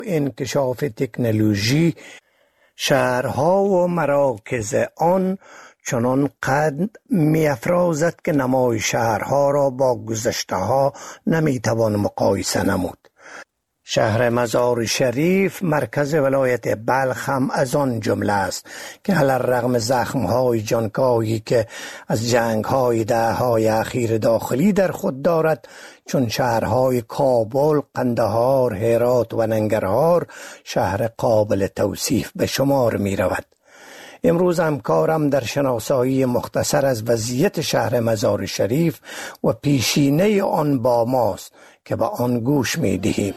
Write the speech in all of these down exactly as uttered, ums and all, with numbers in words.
انکشاف تکنولوژی شهرها و مراکز آن چنان قد می افرازد که نمای شهرها را با گذشته ها نمی توان مقایسه نمود. شهر مزار شریف مرکز ولایت بلخ هم از آن جمله است که علی‌الرغم زخم‌های جانکاهی که از جنگ‌های دهه‌های اخیر داخلی در خود دارد، چون شهرهای کابل، قندهار، هرات و ننگرهار شهر قابل توصیف به شمار می رود. امروز همکارم در شناسایی مختصر از وضعیت شهر مزار شریف و پیشینه آن با ماست که به آن گوش می دهیم.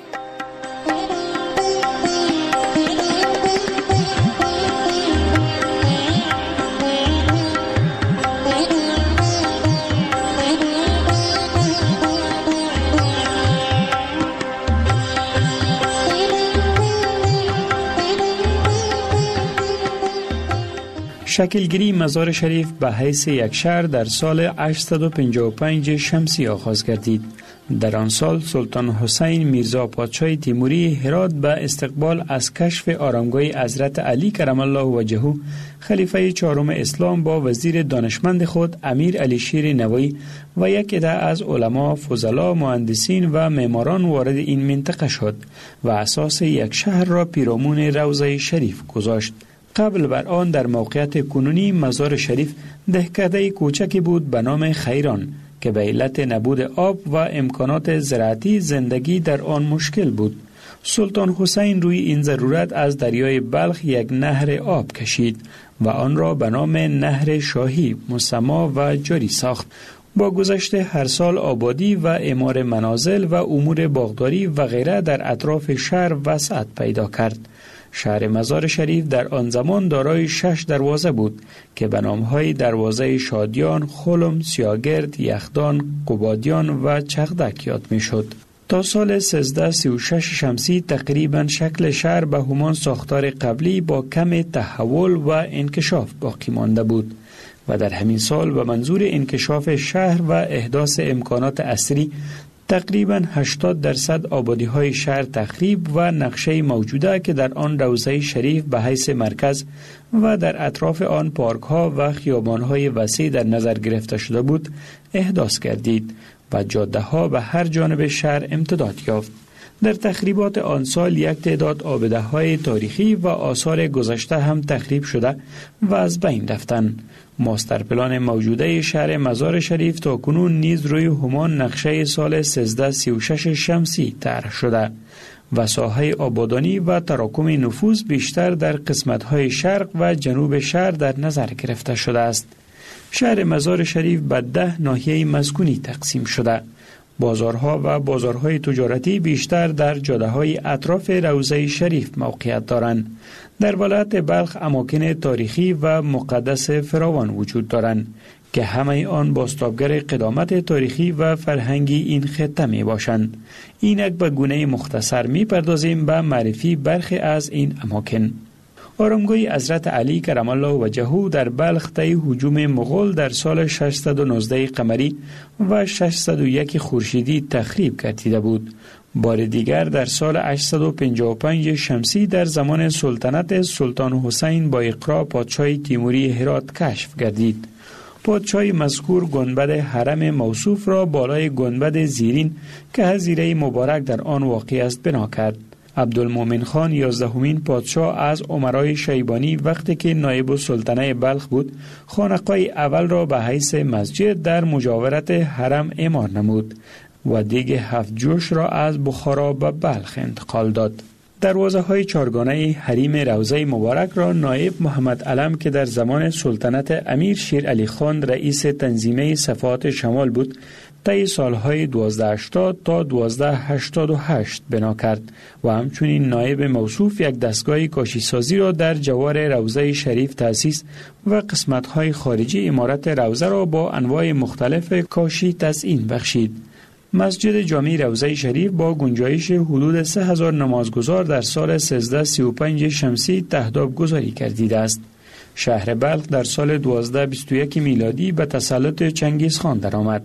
شکلگیری مزار شریف به حیث یک شهر در سال هشتصد و پنجاه و پنج شمسی آغاز گردید. در آن سال سلطان حسین میرزا پادشاه تیموری هرات به استقبال از کشف آرامگاه حضرت علی کرم الله وجهه خلیفه چهارم اسلام با وزیر دانشمند خود امیر علی شیر نوایی و یک عده از علما، فضلا، مهندسین و معماران وارد این منطقه شد و اساس یک شهر را پیرامون روضه شریف گذاشت. قبل بر آن در موقعیت کنونی مزار شریف دهکده کوچکی بود به نام خیران که به علت نبود آب و امکانات زراعتی زندگی در آن مشکل بود. سلطان حسین روی این ضرورت از دریای بلخ یک نهر آب کشید و آن را به نام نهر شاهی مسما و جاری ساخت. با گذشت هر سال آبادی و اعمار منازل و امور باغداری و غیره در اطراف شهر وسعت پیدا کرد. شهر مزار شریف در آن زمان دارای شش دروازه بود که به نام‌های دروازه شادیان، خلم، سیاگرد، یخدان، قبادیان و چغدک یاد می‌شد. تا سال سیزده سی و شش شمسی تقریباً شکل شهر به همان ساختار قبلی با کم تحول و انکشاف باقی مانده بود و در همین سال به منظور انکشاف شهر و احداث امکانات عصری تقریباً هشتاد درصد آبادی های شهر تخریب و نقشه موجوده که در آن روضه شریف به حیث مرکز و در اطراف آن پارک ها و خیابان های وسیع در نظر گرفته شده بود احداث گردید و جاده ها به هر جانب شهر امتداد یافت. در تخریبات آن سال یک تعداد آبده های تاریخی و آثار گذشته هم تخریب شده و از بین رفتند. ماستر پلان موجوده شهر مزار شریف تا کنون نیز روی همان نقشه سال سیزده سی و شش شمسی طرح شده و ساحه آبادانی و تراکم نفوذ بیشتر در قسمت‌های شرق و جنوب شهر در نظر گرفته شده است. شهر مزار شریف به ده ناحیه مسکونی تقسیم شده. بازارها و بازارهای تجارتی بیشتر در جاده‌های اطراف روضه شریف موقعیت دارند. در ولایت بلخ اماکن تاریخی و مقدس فراوان وجود دارند که همه آن بازتابگر قدامت تاریخی و فرهنگی این خطه می باشند. اینک به گونه مختصر می پردازیم به معرفی برخی از این اماکن. آرامگاه حضرت علی کرم الله وجهه در بلخ طی هجوم مغول در سال ششصد و نوزده قمری و ششصد و یک خورشیدی تخریب گردیده بود. بار دیگر در سال هشتصد و پنجاه و پنج شمسی در زمان سلطنت سلطان حسین با اقرا پادشاه تیموری هرات کشف گردید. پادشاه مذکور گنبد حرم موصوف را بالای گنبد زیرین که حظیره مبارک در آن واقع است بنا کرد. عبدالمومن خان یازدهمین پادشاه از امرای شیبانی وقتی که نایب السلطنه بلخ بود خانقاه اول را به حیث مسجد در مجاورت حرم اعمار نمود و دیگ هفت جوش را از بخارا به بلخ انتقال داد. دروازه های چارگانه حریم روضه مبارک را نایب محمد علم که در زمان سلطنت امیر شیر علی خان رئیس تنظیمه صفات شمال بود طی سالهای دوازده هشتاد تا دوازده هشتاد و هشت بنا کرد و همچنین نایب موصوف یک دستگاه کاشی سازی را در جوار روضه شریف تأسیس و قسمت‌های خارجی عمارت روضه را با انواع مختلف کاشی تزیین بخشید. مسجد جامع روضه شریف با گنجایش حدود سه هزار نمازگزار در سال سیزده سی و پنج شمسی تهداب گذاری گردیده است. شهر بلخ در سال دوازده بیست و یک میلادی به تسلط چنگیز خان درآمد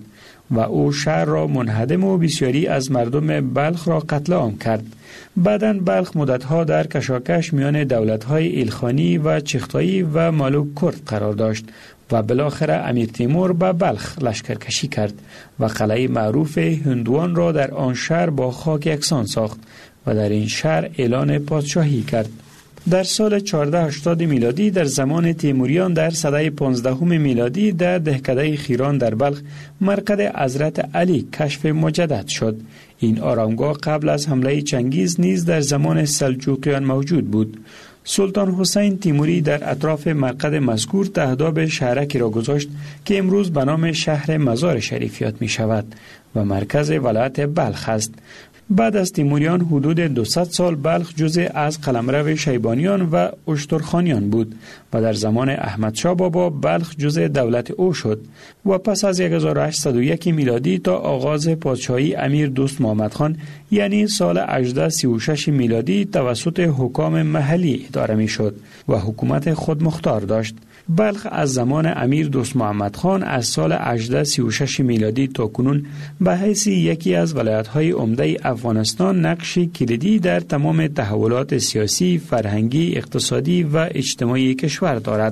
و او شهر را منهدم و بسیاری از مردم بلخ را قتل عام کرد. بعداً بلخ مدتها در کشاکش میان دولت‌های ایلخانی و چغتایی و مالوک کرد قرار داشت و بالاخره امیر تیمور به بلخ لشکرکشی کرد و قلعه معروف هندوان را در آن شهر با خاک یکسان ساخت و در این شهر اعلان پادشاهی کرد. در سال چهارده هشتاد میلادی در زمان تیموریان در سده پانزدهم میلادی در دهکده خیران در بلخ مرقد حضرت علی کشف مجدد شد. این آرامگاه قبل از حمله چنگیز نیز در زمان سلجوقیان موجود بود. سلطان حسین تیموری در اطراف مرقد مذکور تهداب شهرکی را گذاشت که امروز به نام شهر مزار شریف یاد می شود و مرکز ولایت بلخ است. بعد از تیموریان حدود دویست سال بلخ جزء از قلمرو شیبانیان و اشترخانیان بود و در زمان احمد شاه بابا بلخ جزء دولت او شد و پس از هزار و هشتصد و یک میلادی تا آغاز پادشاهی امیر دوست محمد خان یعنی سال هجده سی و شش میلادی توسط حکام محلی اداره می شد و حکومت خودمختار داشت. بلخ از زمان امیر دوست محمد خان از سال هجده سی و شش میلادی تا کنون به حیث یکی از ولایت‌های عمده افغانستان نقشی کلیدی در تمام تحولات سیاسی، فرهنگی، اقتصادی و اجتماعی کشور دارد.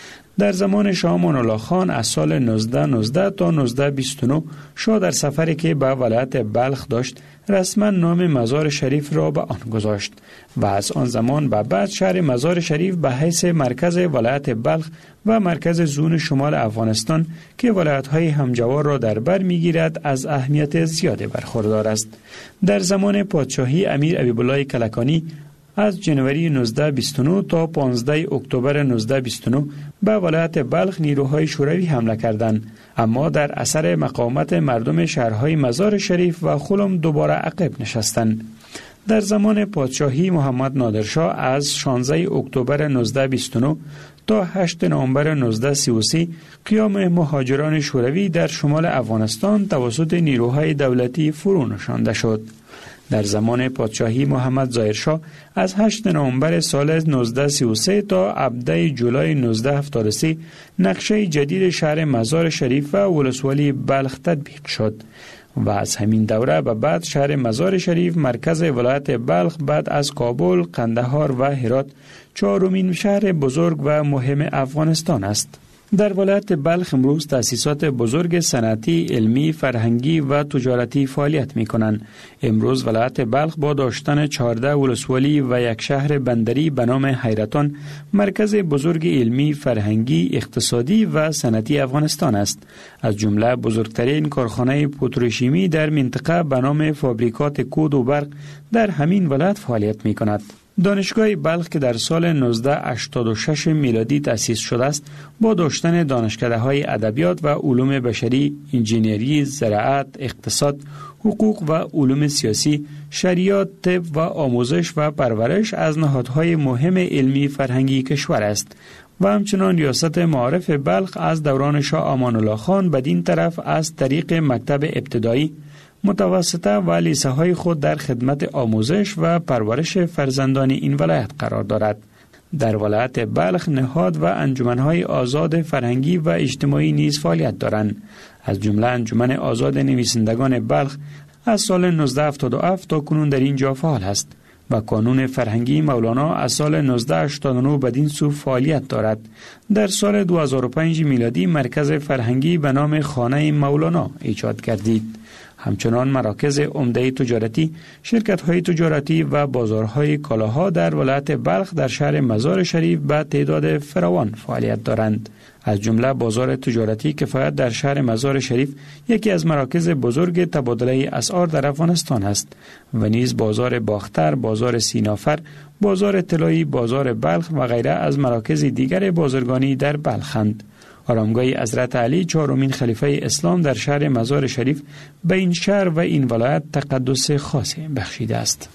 در زمان شاه امان الله خان از سال نوزده نوزده تا نوزده بیست و نه شاه در سفری که به ولایت بلخ داشت رسما نام مزار شریف را به آن گذاشت و از آن زمان به بعد شهر مزار شریف به حیث مرکز ولایت بلخ و مرکز زون شمال افغانستان که ولایت‌های همجوار را در بر می‌گیرد از اهمیت زیادی برخوردار است. در زمان پادشاهی امیر حبیب‌الله کلکانی از جنوری نوزده بیست و نه تا پانزده اکتبر نوزده بیست و نه به ولایت بلخ نیروهای شوروی حمله کردند، اما در اثر مقاومت مردم شهرهای مزار شریف و خلم دوباره عقب نشستند. در زمان پادشاهی محمد نادرشاه از شانزده اکتبر نوزده بیست و نه تا هشتم نوامبر نوزده سی و سه قیام مهاجران شوروی در شمال افغانستان توسط نیروهای دولتی فرو نشانده شد. در زمان پادشاهی محمد ظاهرشاه از هشتم نوامبر سال نوزده سی و سه تا هفدهم جولای نوزده هفتاد و سه نقشه جدید شهر مزار شریف و ولسوالی بلخ تطبیق شد و از همین دوره به بعد شهر مزار شریف مرکز ولایت بلخ بعد از کابل، قندهار و هرات چهارمین شهر بزرگ و مهم افغانستان است. در ولایت بلخ امروز تأسیسات بزرگ صنعتی، علمی، فرهنگی و تجارتی فعالیت می کنند. امروز ولایت بلخ با داشتن چهارده ولسوالی و یک شهر بندری به نام حیرتان مرکز بزرگ علمی، فرهنگی، اقتصادی و صنعتی افغانستان است. از جمله بزرگترین کارخانه پتروشیمی در منطقه به نام فابریکات کود و برق در همین ولایت فعالیت می کند. دانشگاه بلخ که در سال نوزده هشتاد و شش میلادی تأسیس شده است با داشتن دانشکده‌های ادبیات و علوم بشری، انجینری، زراعت، اقتصاد، حقوق و علوم سیاسی، شریعت، طب و آموزش و پرورش از نهادهای مهم علمی فرهنگی کشور است و همچنان ریاست معارف بلخ از دوران شاه امان الله خان بدین طرف از طریق مکتب ابتدایی، متوسطه و لیسه های خود در خدمت آموزش و پرورش فرزندان این ولایت قرار دارد. در ولایت بلخ نهاد و انجمنهای آزاد فرهنگی و اجتماعی نیز فعالیت دارند. از جمله انجمن آزاد نویسندگان بلخ از سال نوزده هفتاد و هفت تا کنون در اینجا فعال است و کانون فرهنگی مولانا از سال نوزده هشتاد و نه بدین سو فعالیت دارد. در سال دو هزار و پنج میلادی مرکز فرهنگی به نام خانه مولانا ایجاد گردید. همچنان مراکز عمده تجارتی، شرکت‌های تجارتی و بازارهای کالاها در ولایت بلخ در شهر مزار شریف به تعداد فراوان فعالیت دارند. از جمله بازار تجارتی کفایت در شهر مزار شریف یکی از مراکز بزرگ تبادله اسعار در افغانستان است و نیز بازار باختر، بازار سینافر، بازار طلایی، بازار بلخ و غیره از مراکز دیگر بازرگانی در بلخند. آرامگاه حضرت علی چهارمین خلیفه اسلام در شهر مزار شریف به این شهر و این ولایت تقدس خاصی بخشیده است.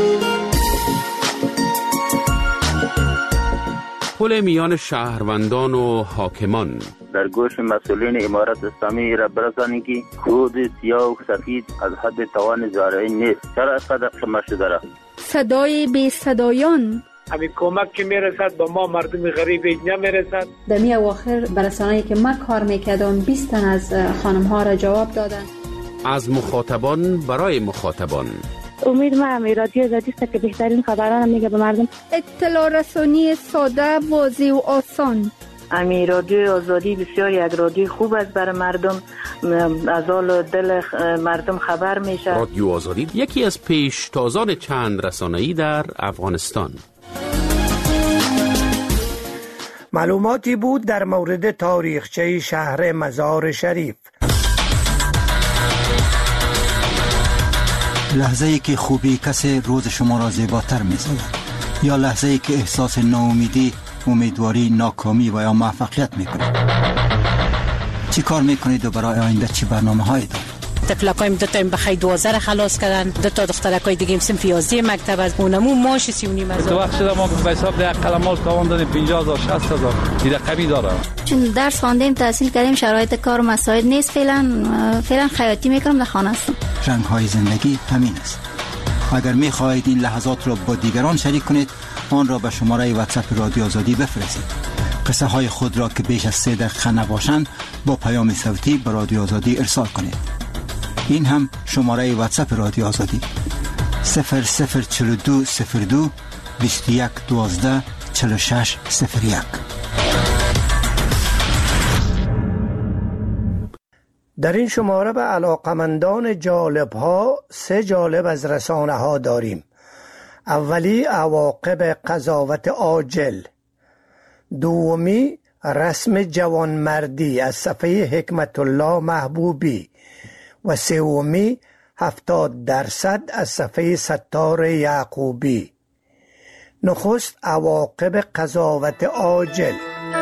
پل میان شهروندان و حاکمان در گوش مسئولین امارت اسلامی را برسانید که خود سیاه و سفید از حد توان زارعین نیست. چرا قدر شما شده را؟ صدای بی صدایان همین کمک که میرسد به ما مردم غریب نمیرسد. در می اواخر برسانه‌ای که من کار میکردم بیست تن از خانم ها را جواب دادن. از مخاطبان برای مخاطبان. امید من رادیو آزادی است که بهترین خبران میگه به مردم. اطلاع رسانی ساده، واضح و آسان. امی رادیو آزادی بسیار یک رادیو خوب است برای مردم، از حال دل مردم خبر میشه. رادیو آزادی یکی از پیشتازان چند رسانه‌ای در افغانستان. معلوماتی بود در مورد تاریخچه شهر مزار شریف. لحظه ای که خوبی کسی روز شما را زیباتر می سازد، یا لحظه ای که احساس ناامیدی، امیدواری، ناکامی و یا موفقیت می کنید. چی کار می کنید و برای آینده چی برنامه هایی دارید؟ تفلکایم دو تا بخیر دوازده خلاص کردن، دو تا دخترکای دیگه صنف یازده مکتب از اونمو ماش سی و نیم هزار. تو وقت شده ما به حساب ده قلمال تاوان دادیم پنجاه هزار شصت هزار دیگه قبی داره. چون درس خواندیم تحصیل کردیم شرایط کار مساعد نیست، فعلا فعلا خیاطی میکنم در خانه هستم. رنگ های زندگی همین است. اگر می خواهید این لحظات را با دیگران شریک کنید، آن را به شماره واتساپ رادیو آزادی بفرستید. قصه های خود را که بیش از سه دقیقه نباشند با پیام صوتی به رادیو آزادی ارسال کنید. این هم شماره واتساپ رادیو آزادی صفر صفر چهل و دو صفر دو بیست و یک دوازده چهل و شش صفر یک. در این شماره به علاقمندان جالب ها سه جالب از رسانه ها داریم. اولی عواقب قضاوت عاجل، دومی رسم جوانمردی از صفحه حکمت الله محبوبی و سومی هفتاد درصد از صفحه ستار یعقوبی. نخست عواقب قضاوت عاجل.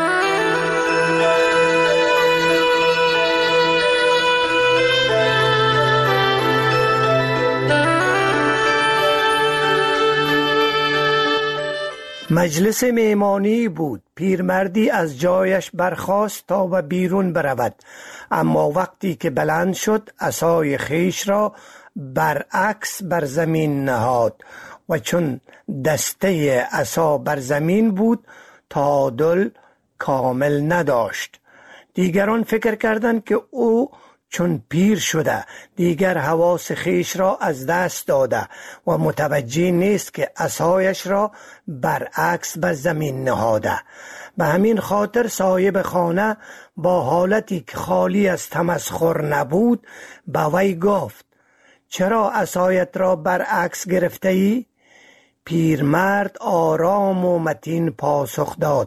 مجلس مهمانی بود. پیرمردی از جایش برخاست تا به بیرون برود، اما وقتی که بلند شد عصای خیش را برعکس بر زمین نهاد و چون دسته عصا بر زمین بود تعادل کامل نداشت. دیگران فکر کردند که او چون پیر شده دیگر حواس خیش را از دست داده و متوجه نیست که عصایش را برعکس بر زمین نهاده. به همین خاطر صاحب خانه با حالتی که خالی از تمسخر نبود به وی گفت: چرا عصایت را برعکس گرفته ای؟ پیرمرد آرام و متین پاسخ داد: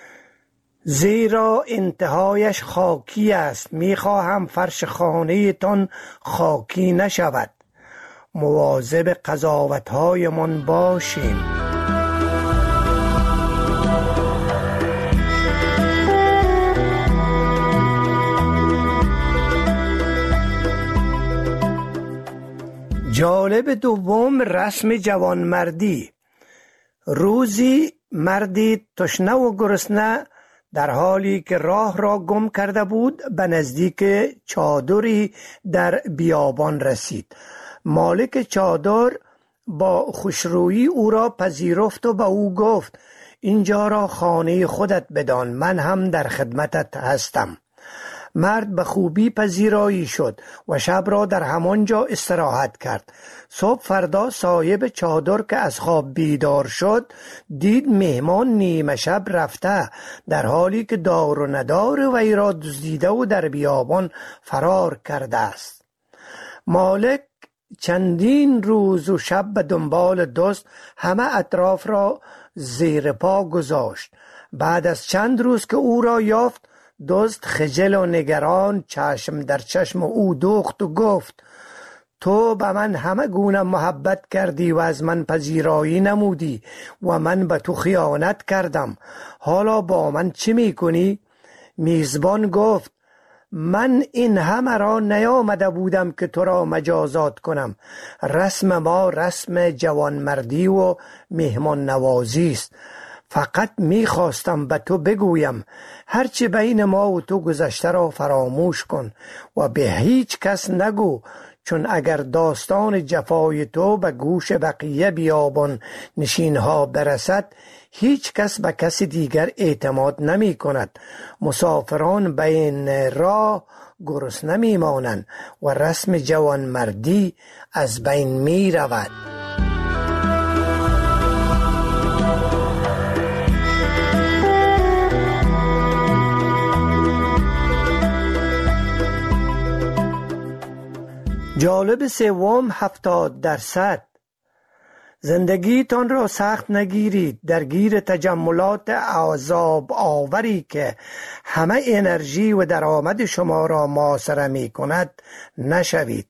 زیرا انتهایش خاکی است، میخواهم فرش خانه تان خاکی نشود. مواظب قضاوت‌های من باشیم. جالب دوم رسم جوانمردی. روزی مردی تشنه و گرسنه در حالی که راه را گم کرده بود به نزدیک چادری در بیابان رسید. مالک چادر با خوشرویی او را پذیرفت و به او گفت: اینجا را خانه خودت بدان، من هم در خدمتت هستم. مرد به خوبی پذیرایی شد و شب را در همانجا استراحت کرد. صبح فردا صاحب چادر که از خواب بیدار شد دید مهمان نیمه شب رفته، در حالی که دار و ندار وی را دزدیده و در بیابان فرار کرده است. مالک چندین روز و شب به دنبال دزد همه اطراف را زیر پا گذاشت. بعد از چند روز که او را یافت، دزد خجل و نگران چشم در چشم او دوخت و گفت: تو به من همه گونه محبت کردی و از من پذیرایی نمودی و من به تو خیانت کردم، حالا با من چی میکنی؟ میزبان گفت: من این همه را نیامده بودم که تو را مجازات کنم. رسم ما رسم جوانمردی و مهمان نوازی است. فقط میخواستم به تو بگویم هرچی بین ما و تو گذشته را فراموش کن و به هیچ کس نگو، چون اگر داستان جفای تو به گوش بقیه بیابان نشینها برسد، هیچ کس به کس دیگر اعتماد نمی کند. مسافران بین راه گرسنه نمی مانند و رسم جوانمردی از بین می رود. جالب سوم، هفتاد درصد. زندگیتان را سخت نگیرید. درگیر تجملات عذاب آوری که همه انرژی و درآمد شما را محاصره می کند نشوید.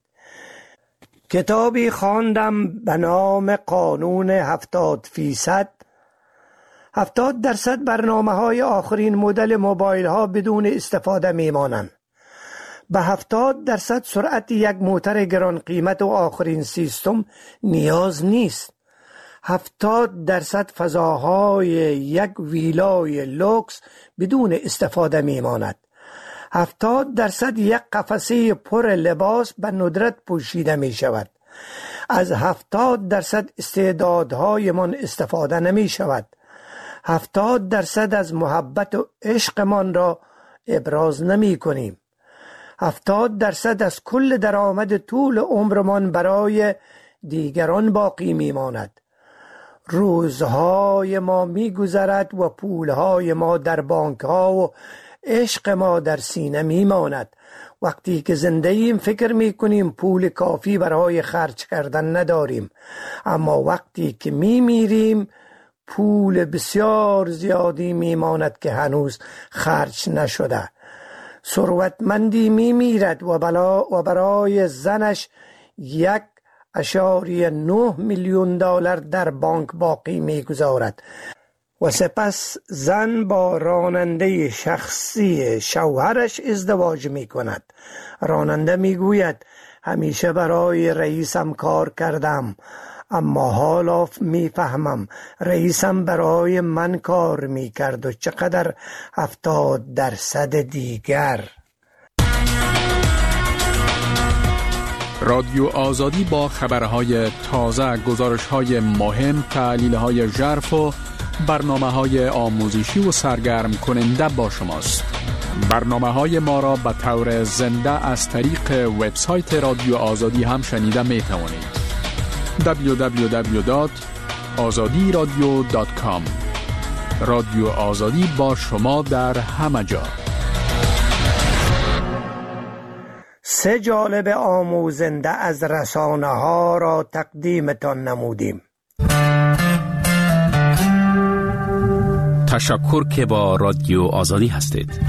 کتابی خواندم به نام قانون هفتاد فیصد. هفتاد درصد برنامه های آخرین مدل موبایل ها بدون استفاده می مانند. به هفتاد درصد سرعت یک موتر گران قیمت و آخرین سیستم نیاز نیست. هفتاد درصد فضاهای یک ویلای لوکس بدون استفاده می ماند. هفتاد درصد یک قفسه پر لباس به ندرت پوشیده می شود. از هفتاد درصد استعدادهای من استفاده نمی شود. هفتاد درصد از محبت و عشقمان را ابراز نمی کنیم. هفتاد درصد از کل درآمد طول عمرمان برای دیگران باقی می ماند. روزهای ما می گذرد و پولهای ما در بانک ها و عشق ما در سینه می ماند. وقتی که زنده ایم فکر می کنیم پول کافی برای خرج کردن نداریم، اما وقتی که می میریم پول بسیار زیادی می ماند که هنوز خرج نشده. ثروتمندی می میرد و, و برای زنش یک اشاریه نه میلیون دلار در بانک باقی می گذارد و سپس زن با راننده شخصی شوهرش ازدواج می کند. راننده می گوید همیشه برای رئیسم کار کردم، اما حالا می فهمم رئیسم برای من کار می کرد. و چقدر هفتاد درصد دیگر. رادیو آزادی با خبرهای تازه، گزارشهای مهم، تحلیلهای ژرف و برنامه‌های آموزشی و سرگرم کننده با شماست. برنامه‌های ما را به طور زنده از طریق وبسایت رادیو آزادی هم شنیده می توانید. دبلیو دبلیو دبلیو دات آزادی رادیو دات کام. رادیو آزادی با شما در همه جا. سه جالب آموزنده از رسانه ها را تقدیمتان نمودیم. تشکر که با رادیو آزادی هستید.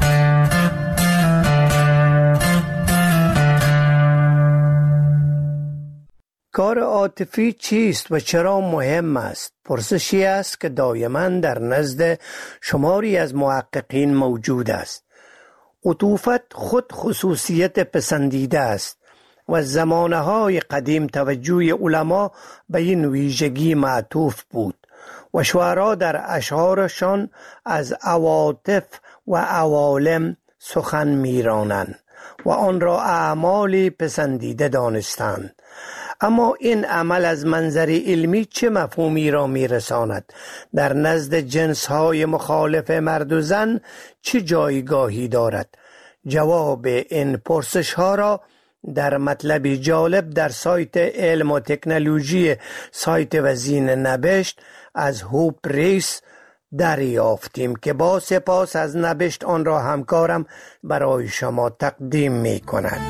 کار عاطفی چیست و چرا مهم است؟ پرسشی است که دائما در نزد شماری از محققین موجود است. عطوفت خود خصوصیت پسندیده است و زمانه‌های قدیم توجه علما به این ویژگی معطوف بود و شعرا در اشعارشان از عواطف و عوالم سخن می‌رانند و آن را اعمالی پسندیده دانستند. اما این عمل از منظر علمی چه مفهومی را می‌رساند؟ در نزد جنس‌های مخالف مرد و زن چه جایگاهی دارد؟ جواب این پرسش‌ها را در مطلبی جالب در سایت علم و تکنولوژی سایت وزین نبشت از هوپ ریس دریافتیم که با سپاس از نبشت آن را همکارم برای شما تقدیم می کند.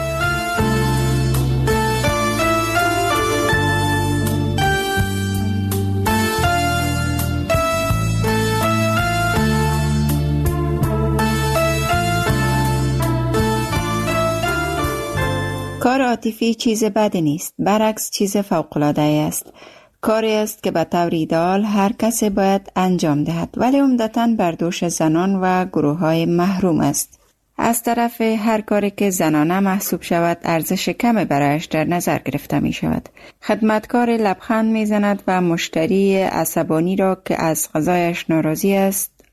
کار عاطفی چیز بدی نیست، برعکس چیز فوق‌العاده است. کاری است که به طور ایدئال هر کسی باید انجام دهد، ولی عمدتاً بر دوش زنان و گروه‌های محروم است. از طرف هر کاری که زنانه محسوب شود ارزش کمی برایش در نظر گرفته می شود. خدمتکار لبخند می زند و مشتری عصبانی را که از غذایش ناراضی است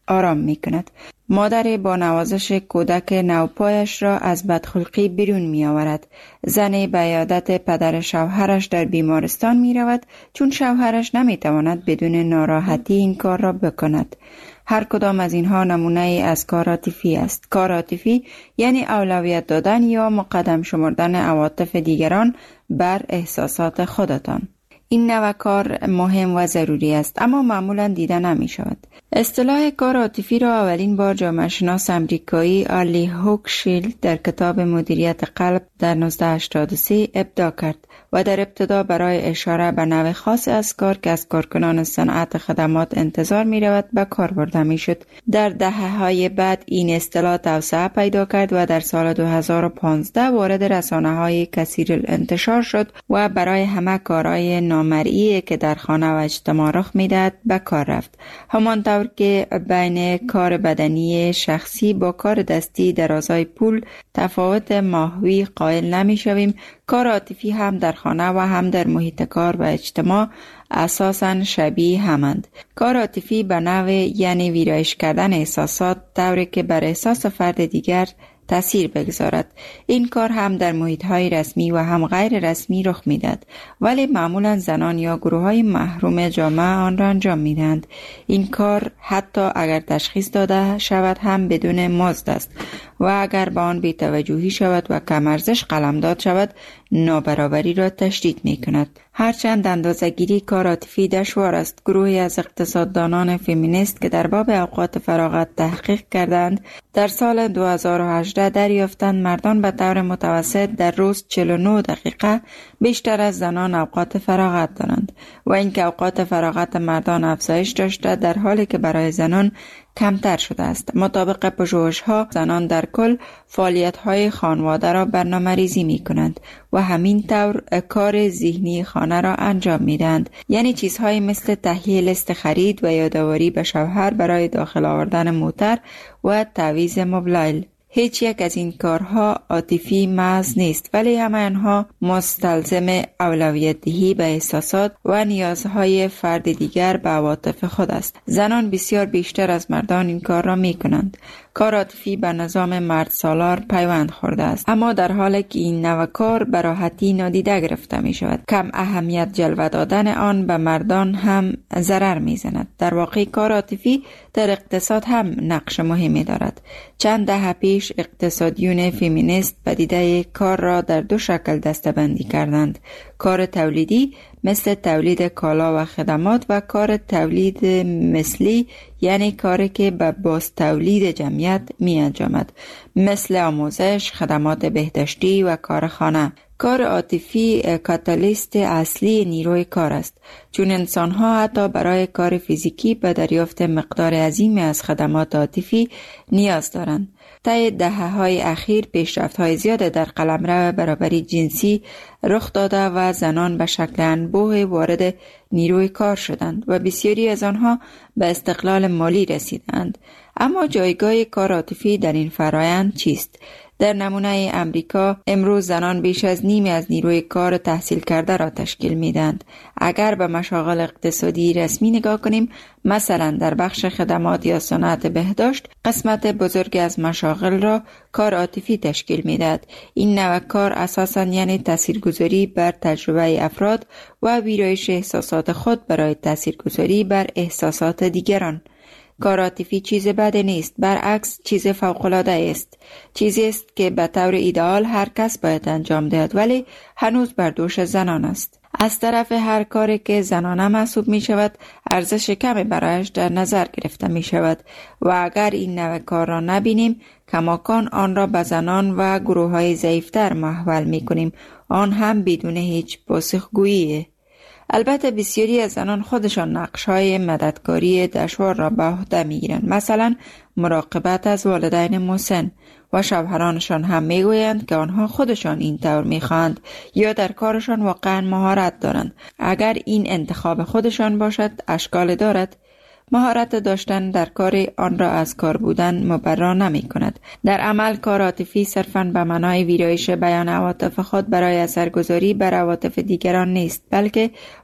آرام می کند. مادر با نوازش کودک نوپایش را از بدخلقی بیرون می آورد. زن به عیادت پدر شوهرش در بیمارستان می رود چون شوهرش نمی تواند بدون ناراحتی این کار را بکند. هر کدام از اینها نمونه از کار عاطفی است. کار عاطفی یعنی اولویت دادن یا مقدم شمردن عواطف دیگران بر احساسات خودتان. این نوع کار مهم و ضروری است اما معمولا دیده نمی شود. اصطلاح کار عاطفی را اولین بار جامعه شناس امریکایی آلی هوکشیلد در کتاب مدیریت قلب در نوزده هشتاد و سه ابداع کرد و در ابتدا برای اشاره به نوع خاص از کار که از کارکنان صنعت خدمات انتظار می رود به کار برده می شد. در دهه های بعد این اصطلاح توسعه پیدا کرد و در سال دو هزار و پانزده وارد رسانه های کثیر الانتشار شد و برای همه کارهای نامرئی که در خانه و اجتماع رخ می دهد به کار رفت. همانطور که بین کار بدنی شخصی با کار دستی درازای پول تفاوت ماهوی قائل نمی شویم، کار عاطفی هم در خانه و هم در محیط کار و اجتماع اساساً شبیه همند. کار عاطفی به نوع یعنی ویرایش کردن احساسات طوری که بر احساس فرد دیگر تأثیر بگذارد. این کار هم در محیط‌های رسمی و هم غیر رسمی رخ می‌دهد، ولی معمولاً زنان یا گروه‌های محروم جامعه آن را انجام می‌دهند. این کار حتی اگر تشخیص داده شود هم بدون مزد است و اگر به آن بی‌توجهی شود و کم ارزش قلمداد شود نابرابری را تشدید می‌کند. هرچند اندازه‌گیری کار عاطفی دشوار است، گروهی از اقتصاددانان فمینیست که در باب اوقات فراغت تحقیق کردند در سال دو هزار و هجده دریافتند مردان به طور متوسط در روز چهل و نه دقیقه بیشتر از زنان اوقات فراغت دارند و اینکه اوقات فراغت مردان افزایش داشته در حالی که برای زنان کمتر شده است. مطابق پژوهش‌ها زنان در کل فعالیت‌های خانواده را برنامه‌ریزی می‌کنند و همین طور کار ذهنی خانه را انجام می‌دهند، یعنی چیزهایی مثل تهیه لیست خرید و یادآوری به شوهر برای داخل آوردن موتر و تعویض موبایل. هیچ یک از این کارها عاطفی محض نیست، ولی همه آنها مستلزم اولویت دهی به احساسات و نیازهای فرد دیگر به عواطف خود است. زنان بسیار بیشتر از مردان این کار را می کنند. کار عاطفی به نظام مرد سالار پیوند خورده است، اما در حالی که این نوع کار به راحتی نادیده گرفته می شود. کم اهمیت جلوه دادن آن به مردان هم ضرر می زند. در واقع کار عاطفی در اقتصاد هم نقش مهمی دارد. چند دهه پیش اقتصادیون فمینیست پدیده کار را در دو شکل دسته‌بندی کردند: کار تولیدی مثل تولید کالا و خدمات و کار تولید مثلی یعنی کاری که به باز تولید جمعیت می انجامد مثل آموزش، خدمات بهداشتی و کارخانه. کار عاطفی کاتالیست اصلی نیروی کار است، چون انسان‌ها حتی برای کار فیزیکی به دریافت مقدار عظیمی از خدمات عاطفی نیاز دارند. طی دهه‌های اخیر پیشرفت‌های زیاد در قلمرو برابری جنسی رخ داده و زنان به شکل انبوه وارد نیروی کار شدند و بسیاری از آنها به استقلال مالی رسیدند. اما جایگاه کار عاطفی در این فرایند چیست؟ در نمونه امریکا امروز زنان بیش از نیمی از نیروی کار تحصیل کرده را تشکیل میدند. اگر به مشاغل اقتصادی رسمی نگاه کنیم، مثلا در بخش خدمات یا صنعت بهداشت، قسمت بزرگی از مشاغل را کار عاطفی تشکیل میدهد. این نوع کار اساساً یعنی تاثیرگذاری بر تجربه افراد و ویرایش احساسات خود برای تاثیرگذاری بر احساسات دیگران. کار عاطفی چیز بدی نیست، برعکس چیز فوق‌العاده است. چیزی است که به طور ایدئال هر کس باید انجام دهد، ولی هنوز بر دوش زنان است. از طرف هر کاری که زنانه محسوب می شود ارزش کمی برایش در نظر گرفته می شود و اگر این نوع کار را نبینیم کماکان آن را به زنان و گروه های ضعیفتر محول می کنیم، آن هم بدون هیچ پاسخگویی. البته بسیاری از زنان خودشان نقش‌های مددکاری دشوار را به عهده می‌گیرند، مثلا مراقبت از والدین مسن، و شوهرانشان هم میگویند که آنها خودشان این طور می‌خواهند یا در کارشان واقعا مهارت دارند. اگر این انتخاب خودشان باشد اشکال دارد. مهارت داشتن در کار آن را از کار بودن مبرا نمی کند. در عمل کار عاطفی صرفاً به معنای ویرایش بیان عواطف خود برای اثرگذاری بر عواطف دیگران نیست، بلکه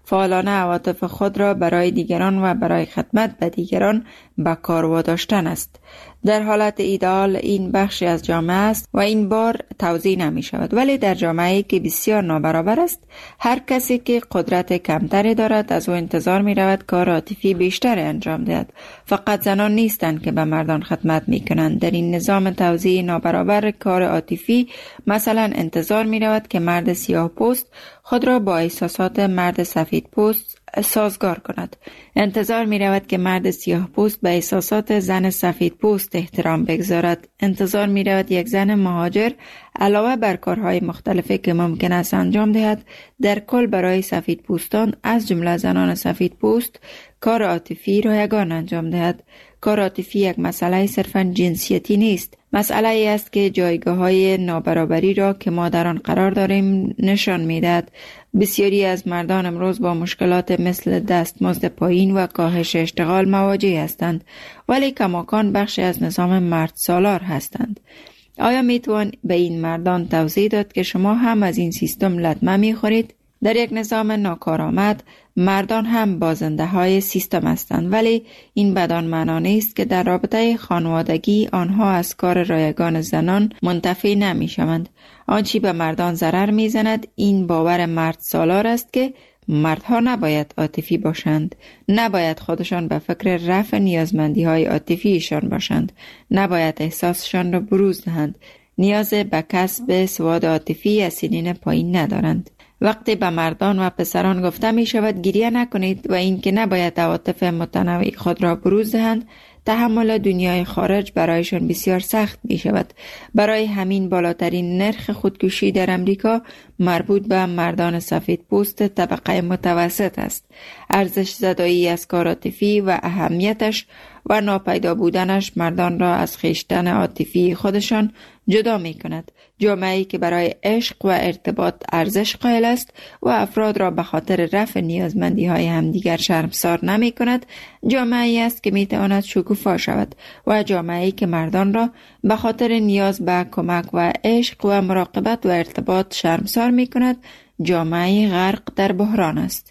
فعالانه عواطف خود را برای دیگران و برای خدمت به دیگران به کار واداشتن است. در حالت ایدئال این بخشی از جامعه است و این بار توزیع نمی شود، ولی در جامعه‌ای که بسیار نابرابر است، هر کسی که قدرت کمتری دارد از او انتظار می رود کار عاطفی بیشتر انجام دهد. فقط زنان نیستند که به مردان خدمت می کنند. در این نظام توزیع نابرابر کار عاطفی مثلا انتظار می رود که مرد سیاه پوست خود را با احساسات مرد سفید پوست سازگار کند. انتظار می رود که مرد سیاه پوست به احساسات زن سفید پوست احترام بگذارد. انتظار می رود یک زن مهاجر علاوه بر کارهای مختلفی که ممکن است انجام دهد، در کل برای سفید پوستان از جمله زنان سفید پوست کار عاطفی رایگان انجام دهد. کار عاطفی یک مسئله صرفاً جنسیتی نیست. مسئله ای است که جایگاه های نابرابری را که ما در آن قرار داریم نشان می‌دهد. بسیاری از مردان امروز با مشکلات مثل دستمزد پایین و کاهش اشتغال مواجه هستند، ولی کماکان بخشی از نظام مرد سالار هستند. آیا میتوان به این مردان توضیح داد که شما هم از این سیستم لطمه میخورید؟ در یک نظام ناکارآمد مردان هم بازنده های سیستم هستند، ولی این بدان معنا نیست که در رابطه خانوادگی آنها از کار رایگان زنان منتفی نمی شوند. آنچه به مردان ضرر می زند این باور مرد سالار است که مردها نباید عاطفی باشند، نباید خودشان به فکر رفع نیازمندی های عاطفیشان باشند، نباید احساسشان را بروز دهند، نیاز به کسب سواد عاطفی از سنین پایین ندارند. وقتی به مردان و پسران گفته می شود گریه نکنید و اینکه نباید عواطف متنوع خود را بروز دهند، تحمل دنیای خارج برایشان بسیار سخت می شود. برای همین بالاترین نرخ خودکشی در امریکا مربوط به مردان سفید پوست طبقه متوسط است. ارزش زدایی از کار عاطفی و اهمیتش و ناپیدا بودنش مردان را از خویشتن عاطفی خودشان جدا می کند. جامعه‌ای که برای عشق و ارتباط ارزش قائل است و افراد را به خاطر رفع نیازمندی های همدیگر شرمسار نمی کند، جامعه‌ای است که می تواند شکوفا شود و جامعه‌ای که مردان را به خاطر نیاز به کمک و عشق و مراقبت و ارتباط شرمسار می کند، جامعه‌ای غرق در بحران است.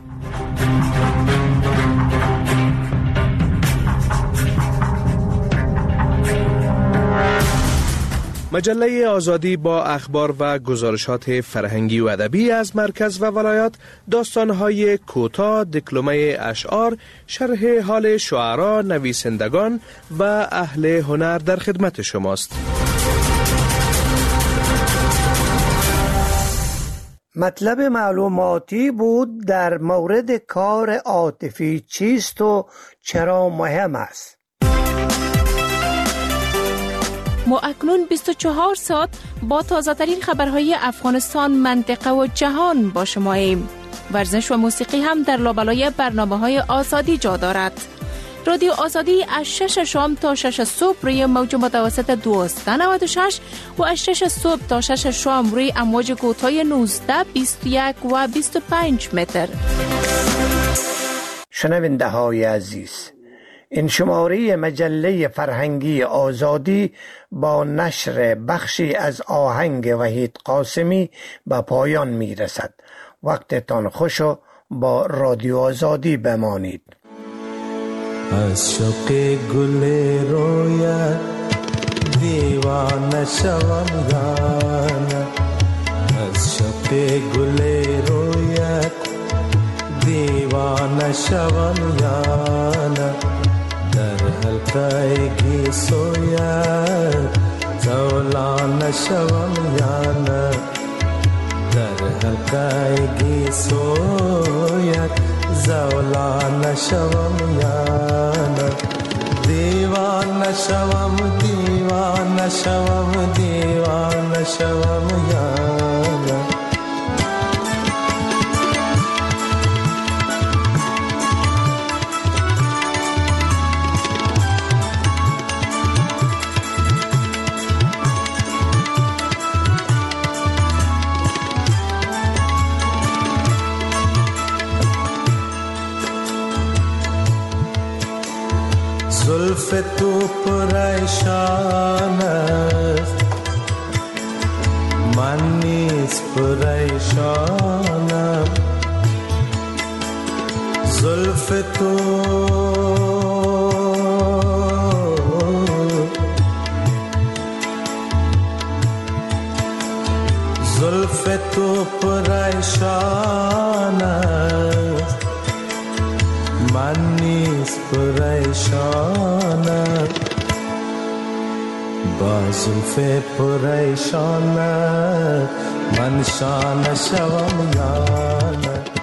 مجله آزادی با اخبار و گزارشات فرهنگی و ادبی از مرکز و ولایات، داستان‌های کوتاه، دکلمه اشعار، شرح حال شعرا، نویسندگان و اهل هنر در خدمت شماست. مطلب معلوماتی بود در مورد کار عاطفی چیست و چرا مهم است. ما اکنون بیست و چهار ساعت با تازه ترین خبرهای افغانستان، منطقه و جهان با شماییم. ورزش و موسیقی هم در لابلای برنامه های آزادی جا دارد. رادیو آزادی از شش شام تا شش صبح روی موج متوسط دویست و نود و شش و از شش صبح تا شش شام روی امواج کوتاه نوزده، بیست و یک و بیست و پنج متر. شنونده های عزیز، این شماره مجله فرهنگی آزادی با نشر بخشی از آهنگ وحید قاسمی به پایان می رسد. وقتتان خوش و با رادیو آزادی بمانید. از شوق گل رویت دیوانه شوم یانه، از شوق گل رویت دیوانه شوم یانه، در حلقه گی سویت زولانه شوم یانه، در حلقه گی سویت زولانه شوم یانه، دیوانه شوم دیوانه شوم دیوانه شوم یانه. زلف تو پریشان است، من نیز پریشانم، زلف تو زلف تو پریشان است من نیز پریشانم با زلف پریشانت من شانه شوم یا نه